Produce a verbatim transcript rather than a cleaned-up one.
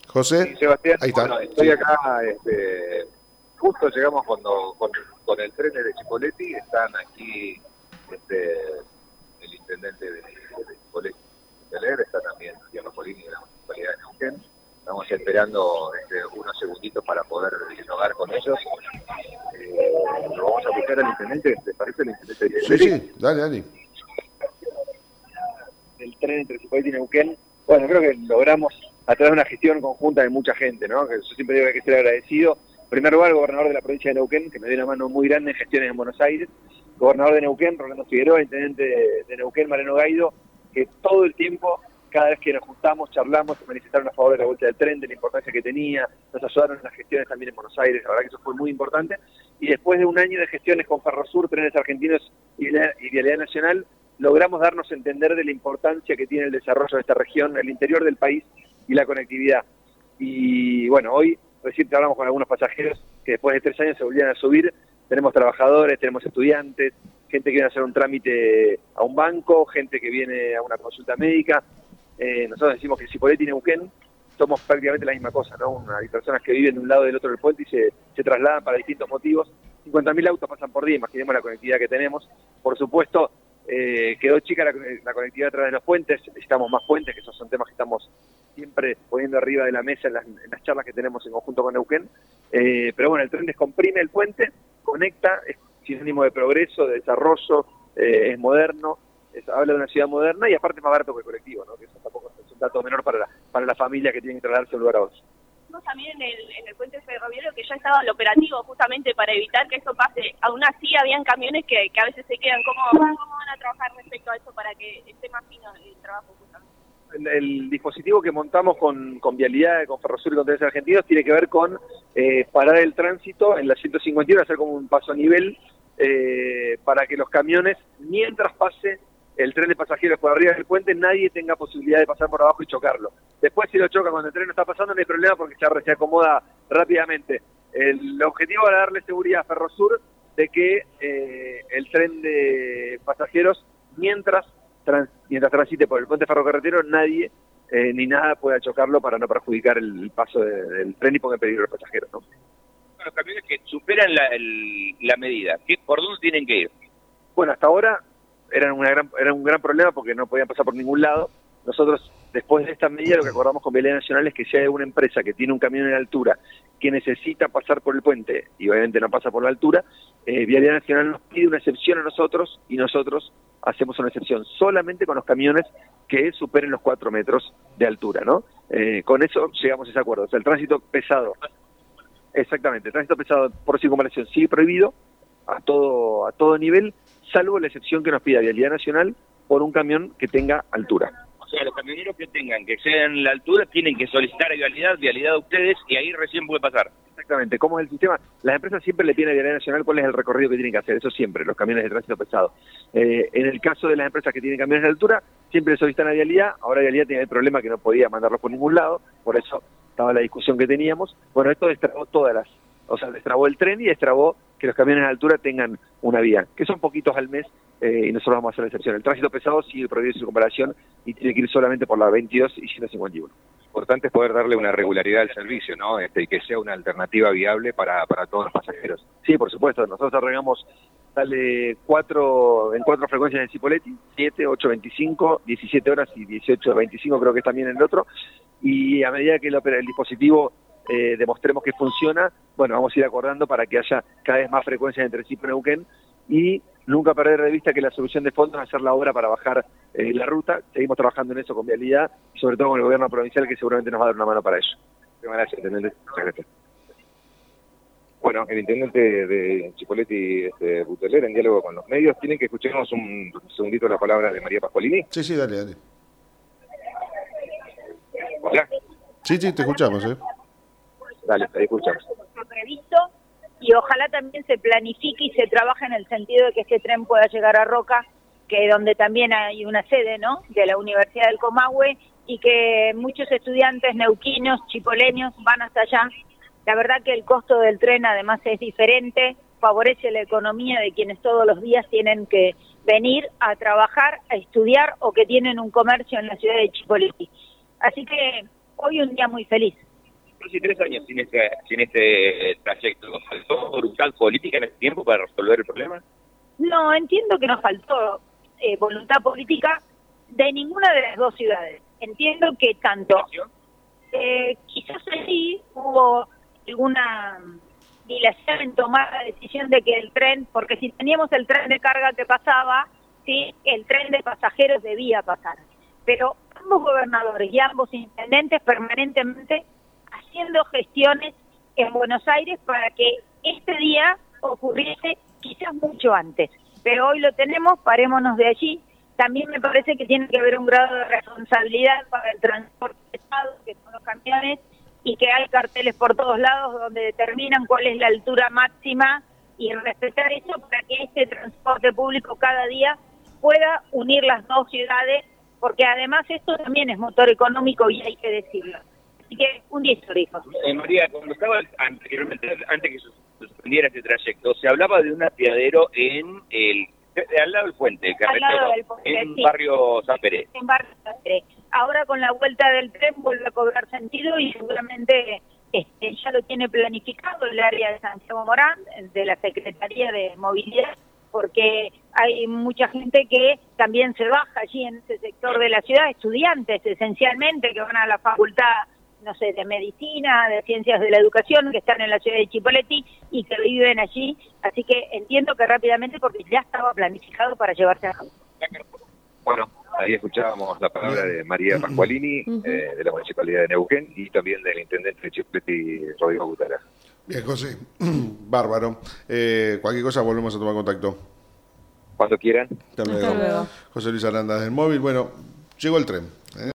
José, sí, Sebastián, ahí está. Bueno, estoy acá, este, justo llegamos cuando, con, con el tren de Chipoleti, están aquí este, el intendente de, de Chipoleti, está también Diego Polini de la Municipalidad de Neuquén. Estamos esperando este, unos segunditos para poder dialogar con ellos. Eh, lo vamos a buscar al intendente, ¿te parece el intendente de Sí, sí, dale, dale. El tren entre Chipoleti y Neuquén. Bueno, creo que logramos a través de una gestión conjunta de mucha gente, ¿no? Que yo siempre digo que hay que ser agradecido. En primer lugar, el gobernador de la provincia de Neuquén, que me dio una mano muy grande en gestiones en Buenos Aires. Gobernador de Neuquén, Rolando Figueroa, intendente de, de Neuquén, Mariano Gaido, que todo el tiempo, cada vez que nos juntamos, charlamos, se manifestaron a favor de la vuelta del tren, de la importancia que tenía, nos ayudaron en las gestiones también en Buenos Aires, la verdad que eso fue muy importante. Y después de un año de gestiones con Ferrosur, Trenes Argentinos y Vialidad Nacional, logramos darnos a entender de la importancia que tiene el desarrollo de esta región, el interior del país y la conectividad. Y bueno, hoy recién hablamos con algunos pasajeros que después de tres años se volvían a subir. Tenemos trabajadores, tenemos estudiantes, gente que viene a hacer un trámite a un banco, gente que viene a una consulta médica. Eh, nosotros decimos que Chipoleti y Neuquén somos prácticamente la misma cosa, ¿no? Una, hay personas que viven de un lado y del otro del puente y se, se trasladan para distintos motivos. cincuenta mil autos pasan por día, imaginemos la conectividad que tenemos. Por supuesto, Eh, quedó chica la, la conectividad a través de los puentes, necesitamos más puentes, que esos son temas que estamos siempre poniendo arriba de la mesa en las, en las charlas que tenemos en conjunto con Neuquén. Eh, pero bueno, el tren descomprime el puente, conecta, es sinónimo de progreso, de desarrollo, eh, es moderno, es, habla de una ciudad moderna y aparte es más barato que el colectivo, ¿no? Que eso tampoco es un dato menor para la, para la familia que tiene que trasladarse de un lugar a otro. También en el, en el puente ferroviario que ya estaba el operativo justamente para evitar que eso pase. Aún así habían camiones que, que a veces se quedan. ¿Cómo, ¿Cómo van a trabajar respecto a eso para que esté más fino el trabajo justamente? El, el dispositivo que montamos con, con Vialidad, con Ferrosur y con Trenes Argentinos tiene que ver con eh, parar el tránsito en la ciento cincuenta y uno, hacer como un paso a nivel eh, para que los camiones, mientras pase el tren de pasajeros por arriba del puente, nadie tenga posibilidad de pasar por abajo y chocarlo. Después si lo choca cuando el tren no está pasando no hay problema porque ya se acomoda rápidamente. El objetivo era darle seguridad a Ferrosur de que eh, el tren de pasajeros, mientras, trans, mientras transite por el puente ferrocarretero, nadie eh, ni nada pueda chocarlo para no perjudicar el, el paso de, del tren y poner en peligro a los pasajeros, ¿no? Los camiones que superan la, el, la medida, ¿qué, ¿por dónde tienen que ir? Bueno, hasta ahora Era, una gran, era un gran problema porque no podían pasar por ningún lado. Nosotros, después de esta medida, lo que acordamos con Vialidad Nacional es que si hay una empresa que tiene un camión en altura que necesita pasar por el puente y obviamente no pasa por la altura, eh, Vialidad Nacional nos pide una excepción a nosotros y nosotros hacemos una excepción solamente con los camiones que superen los cuatro metros de altura, ¿no? Eh, con eso llegamos a ese acuerdo. O sea, el tránsito pesado, exactamente, el tránsito pesado por circunvalación sigue prohibido a todo, a todo nivel, salvo la excepción que nos pida Vialidad Nacional por un camión que tenga altura. O sea, los camioneros que tengan, que sean la altura, tienen que solicitar a Vialidad, Vialidad a ustedes, y ahí recién puede pasar. Exactamente. ¿Cómo es el sistema? Las empresas siempre le piden a Vialidad Nacional cuál es el recorrido que tienen que hacer, eso siempre, los camiones de tránsito pesado. Eh, en el caso de las empresas que tienen camiones de altura, siempre le solicitan a Vialidad, ahora Vialidad tiene el problema que no podía mandarlos por ningún lado, por eso estaba la discusión que teníamos. Bueno, esto destrabó todas las... O sea, destrabó el tren y destrabó que los camiones de altura tengan una vía, que son poquitos al mes, eh, y nosotros vamos a hacer la excepción. El tránsito pesado sigue prohibido su comparación y tiene que ir solamente por la veintidós y ciento cincuenta y uno. Lo importante es poder darle una regularidad al servicio, ¿no? Este, y que sea una alternativa viable para, para todos los pasajeros. Sí, por supuesto. Nosotros arreglamos, sale cuatro, en cuatro frecuencias en Chipoleti, siete, ocho, veinticinco, diecisiete horas y dieciocho, veinticinco creo que es también en el otro. Y a medida que el, el dispositivo eh, demostremos que funciona, bueno, vamos a ir acordando para que haya cada vez más frecuencias entre Chipo y Neuquén y nunca perder de vista que la solución de fondo es hacer la obra para bajar eh, la ruta. Seguimos trabajando en eso con Vialidad y sobre todo con el gobierno provincial que seguramente nos va a dar una mano para ello. Muchas gracias, intendente. Muchas gracias. Bueno, el intendente de Chipoleti, este, Buteler, en diálogo con los medios, tienen que escucharnos un segundito la palabra de María Pascualini. Sí, sí, dale, dale. Hola. Sí, sí, te escuchamos, ¿eh? Dale, te escuchamos. Previsto y ojalá también se planifique y se trabaje en el sentido de que este tren pueda llegar a Roca, que donde también hay una sede, ¿no?, de la Universidad del Comahue, y que muchos estudiantes neuquinos, chipoleños van hasta allá. La verdad que el costo del tren además es diferente, favorece la economía de quienes todos los días tienen que venir a trabajar, a estudiar o que tienen un comercio en la ciudad de Chipoleti. Así que hoy un día muy feliz. casi tres años sin este, sin este trayecto. ¿Faltó voluntad política en ese tiempo para resolver el problema? No, entiendo que nos faltó eh, voluntad política de ninguna de las dos ciudades. Entiendo que tanto, eh, quizás allí hubo alguna dilación en tomar la decisión de que el tren, porque si teníamos el tren de carga que pasaba, sí, el tren de pasajeros debía pasar. Pero ambos gobernadores y ambos intendentes permanentemente haciendo gestiones en Buenos Aires para que este día ocurriese quizás mucho antes. Pero hoy lo tenemos, parémonos de allí. También me parece que tiene que haber un grado de responsabilidad para el transporte pesado, que son los camiones, y que hay carteles por todos lados donde determinan cuál es la altura máxima y respetar eso para que este transporte público cada día pueda unir las dos ciudades, porque además esto también es motor económico y hay que decirlo. Así que un día histórico. Eh, María, cuando estaba anteriormente, antes que se suspendiera este trayecto, se hablaba de un apiadero en el al lado del puente, al lado del puente, en sí. barrio San Pérez. En barrio San Pérez. Ahora con la vuelta del tren vuelve a cobrar sentido y seguramente este, ya lo tiene planificado el área de Santiago Morán, de la Secretaría de Movilidad, porque hay mucha gente que también se baja allí en ese sector de la ciudad, estudiantes esencialmente que van a la facultad, no sé, de medicina, de ciencias de la educación, que están en la ciudad de Chipoleti y que viven allí, así que entiendo que rápidamente porque ya estaba planificado para llevarse a cabo. Bueno, ahí escuchábamos la palabra de María Pascualini, uh-huh. eh, de la Municipalidad de Neuquén, y también del Intendente de Chipoleti, Rodrigo Butara. Bien, José, bárbaro. Eh, cualquier cosa volvemos a tomar contacto. Cuando quieran. Hasta luego. Hasta luego. José Luis Aranda del móvil. Bueno, llegó el tren.